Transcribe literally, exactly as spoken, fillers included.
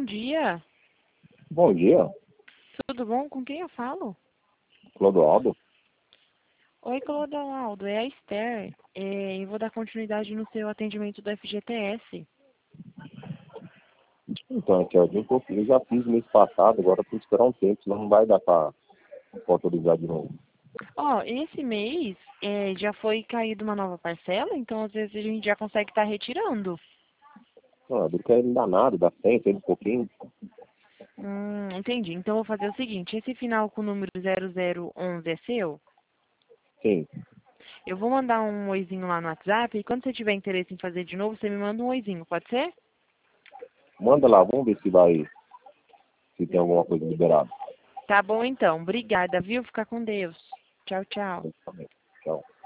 bom dia. Bom dia, Tudo bom? Com quem eu falo? Clodoaldo. Oi, Clodoaldo, é a Esther. É, eu vou dar continuidade no seu atendimento do F G T S. Então, aqui, ó, um pouquinho, eu já fiz mês passado, agora tem que esperar um tempo, senão não vai dar para autorizar de novo. Ó, esse mês é, já foi caído uma nova parcela, então às vezes a gente já consegue estar retirando. Não, do que não dá nada, dá cem, cem um pouquinho. Hum, entendi. Então eu vou fazer o seguinte, esse final com o número zero zero onze é seu? Sim, Eu vou mandar um oizinho lá no WhatsApp e quando você tiver interesse em fazer de novo, você me manda um oizinho, pode ser? manda lá, vamos ver se vai, se tem alguma coisa liberada. Tá bom então. Obrigada, viu? Fica com Deus. Tchau, tchau. Tchau.